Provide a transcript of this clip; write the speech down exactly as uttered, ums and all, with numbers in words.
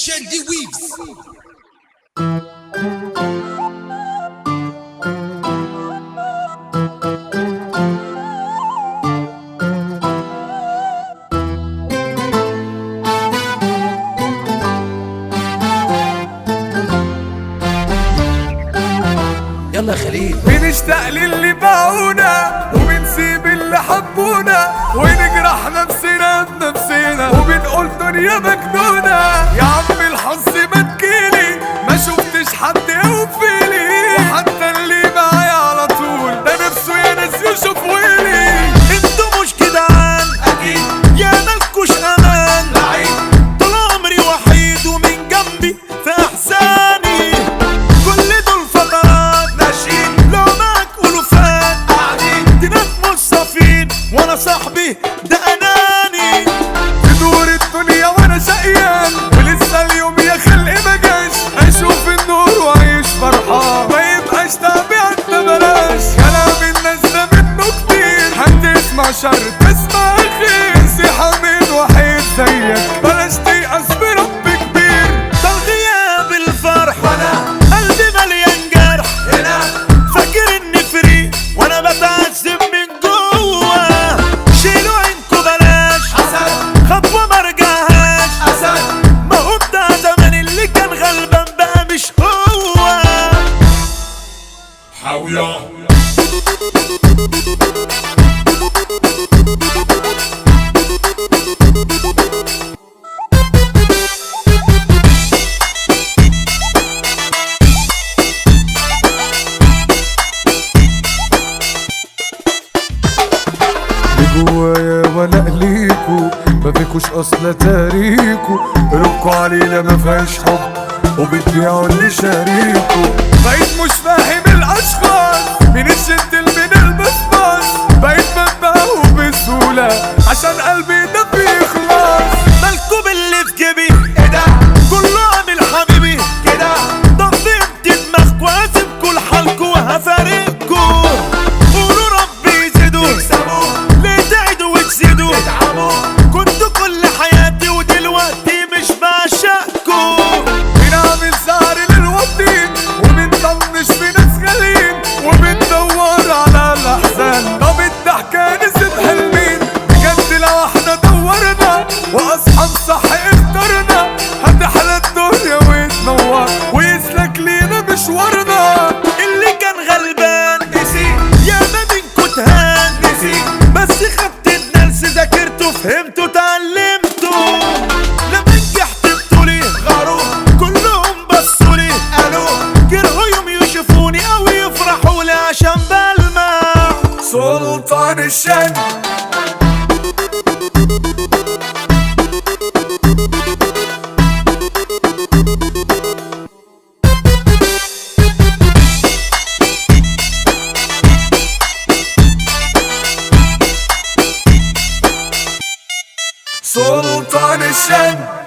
Shandy Weaves. يلا خليل. بنشتاق للي باعونا وبنسيب اللي حبونا ونجرح نفسنا بنفسنا وبنقول دنيا مجنونة. يا عم الحظ ما تجيلي ما شفتش حد يوفيلي، وحتى اللي معايا على طول ده نفسه يا ناس يشوف ويلي. انتوا مش جدعان اكيد يا مالكوش امان، طول عمري وحيد ومن جنبي في احزاني، كل دول فقرات ماشيين لو معاك الوفات قاعدين دينات مصافين وانا صاحبي ده اناني. تدور الدنيا وانا شقيان ولسه اليوم يا خلق ما جاش، اشوف النور واعيش فرحان ما يبقاش تابع انت بلاش. كلام الناس ده منه كتير، هتسمع شر تسمع خير، نصيحة من وحيد زيك بلاش تيأس برب كبير. ده الغياب الفرح وانا قلبي مليان جرح هنا، فاكر اني فري وانا بتعذب من جوه. شيلوا عينكوا بلاش حسن خطوة مرجعهاش اسد، ما هو بتاع زمان اللي كان غلبان بقى مش هو. حاوية جوايا ولا ليكو ما فيكوش اصلا تاريكو، قلوبكوا علينا ما فيهاش حب وبتبيعوا اللي شاريكو. بقيت مش فاهم الاشخاص مين الجنتل من البسباس، بقيت بنبهو بسهولة عشان قلبي ده بيخلص. مالكوا باللي في جيبي ايه ده كله عامل حبيبي كده، ضفيت دماغكوا هسيبكوا لحالكوا وهفارقكوا. قولوا ربي يزيدوا يكسبوا ليه تعيدوا وتزيدوا تتعبوا، كنتوا كل حياتي ودلوقتي مش بعشقكوا. بنعمل سهر للوطين وبنطنش في ناس غاليين وبندور على الاحزان. طب الضحكة نسيت حلمين بجد لو احنا دورنا واصحاب صح اخترنا، هتحلى الدنيا وتنور ويسلك لينا مشوارنا. اللي كان غلبان نسي يا ما منكوا تهان نسي، بس خدت الدرس ذاكرته فهمته اتعلمته. لما نجحت بطولي غاروا كلهم بصولي قالوا كرهوا يوم يشوفوني او يفرحوا لي عشان بلمع. سلطان الشن سلطان الشن